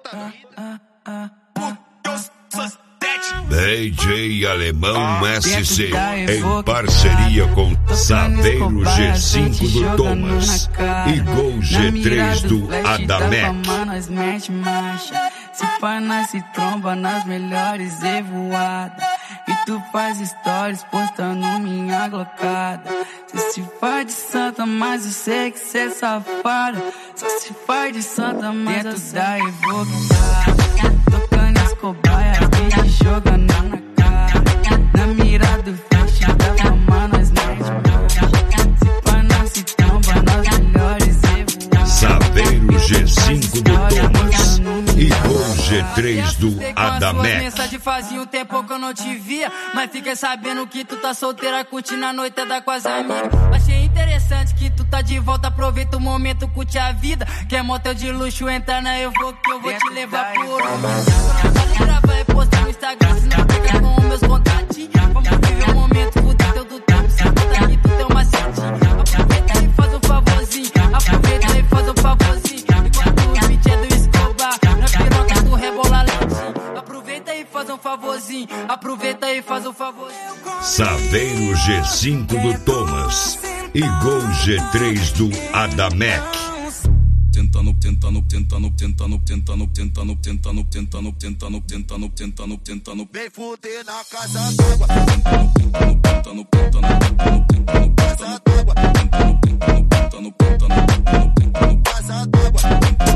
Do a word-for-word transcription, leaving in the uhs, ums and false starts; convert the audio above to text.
D J Alemão S C, em parceria com Saveiro G cinco do Thomas e Gol G três do Adamec. Se pá, nós se tromba nas melhores evoadas. E tu faz stories postando minha glocada. Cê se faz de santa, mas eu sei que cê é safada. Só se faz de santa, mas dentro da evocada. Tocando as cobaias, bitch jogando na cara. Na mira do flash da fama, nós mete marcha. Se pá, nós se tromba nas melhores evoadas. Saveiro G cinco do Thomas e Gol G três do Adamec. Mensagem fazia um tempo que eu não te via, mas fiquei sabendo que tu tá solteira, curtindo a noitada com as amigas. Achei interessante que tu tá de volta, aproveita o momento, curte a vida. Quer motel de luxo, entra na eu vou que eu vou te levar por um. Vale gravar e postar no Instagram, se não pega com os meus contatinhos. Vamos viver o momento, fuder teu do tempo, se conta que tu tem uma setinha. Aproveita e faz um favorzinho, aproveita e faz um favorzinho. Enquanto o beat é do Escobar, na piroca tu rebola lentinho. Aproveita e faz um favorzinho, aproveita e faz um favorzinho. Saveiro G cinco do Thomas e Gol G três do Adamec. Tentando, tentando, tentando, tentando, tentando, tentando, tentando, tentando, tentando, tentando, tentando, tentando. Vem fuder na casa d'água. Tentando, tentando, tentando, tentando, tentando, casa d'água. Tentando, tentando, tentando, tentando, tentando, casa d'água.